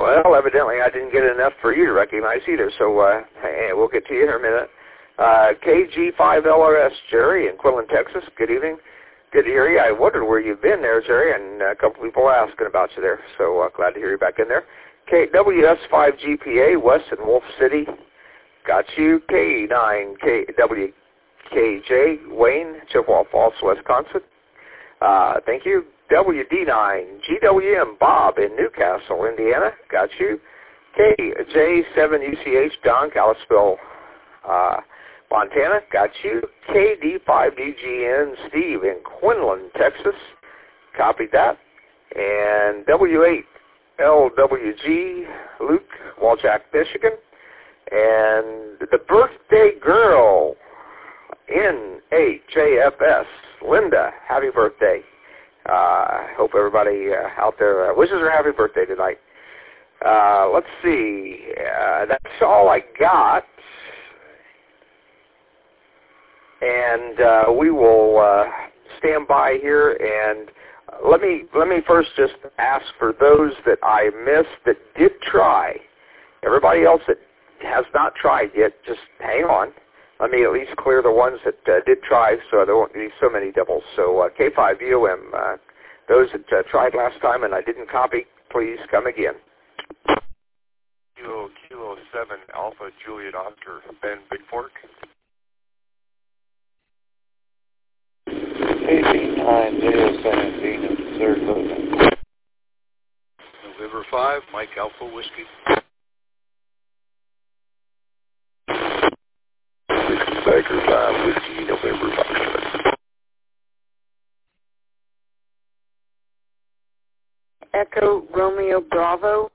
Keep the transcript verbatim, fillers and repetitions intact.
Well, evidently I didn't get enough for you to recognize either, so uh, hey, we'll get to you in a minute. Uh, K G five L R S, Jerry in Quinlan, Texas. Good evening. Good to hear you. I wondered where you've been there, Jerry, and a couple people were asking about you there, so uh, glad to hear you back in there. K W S five G P A, West in Wolf City. Got you. K nine K W K J, Wayne, Chippewa Falls, Wisconsin. Uh, thank you. W D nine G W M, Bob in Newcastle, Indiana. Got you. K J seven U C H, Don, Kalispell, uh, Montana. Got you. K D five D G N, Steve in Quinlan, Texas. Copied that. And W eight L W G, Luke, Waljack, Michigan. And the birthday girl, N H A F S, Linda, happy birthday. I uh, hope everybody uh, out there uh, wishes her happy birthday tonight. Uh, let's see. Uh, that's all I got. And uh, we will uh, stand by here. And let me let me first just ask for those that I missed that did try. Everybody else that has not tried yet, just hang on. Let me at least clear the ones that uh, did try so there won't be so many doubles. So uh, K five V O M, uh, those that uh, tried last time and I didn't copy, please come again. Kilo, Kilo seven, Alpha, Juliet, Oscar, Ben, Big Fork. eighteen nine, Leo seventeen, Saratoga. November five, Mike Alpha, Whiskey. Baker five, Whiskey, November five. Echo Romeo Bravo,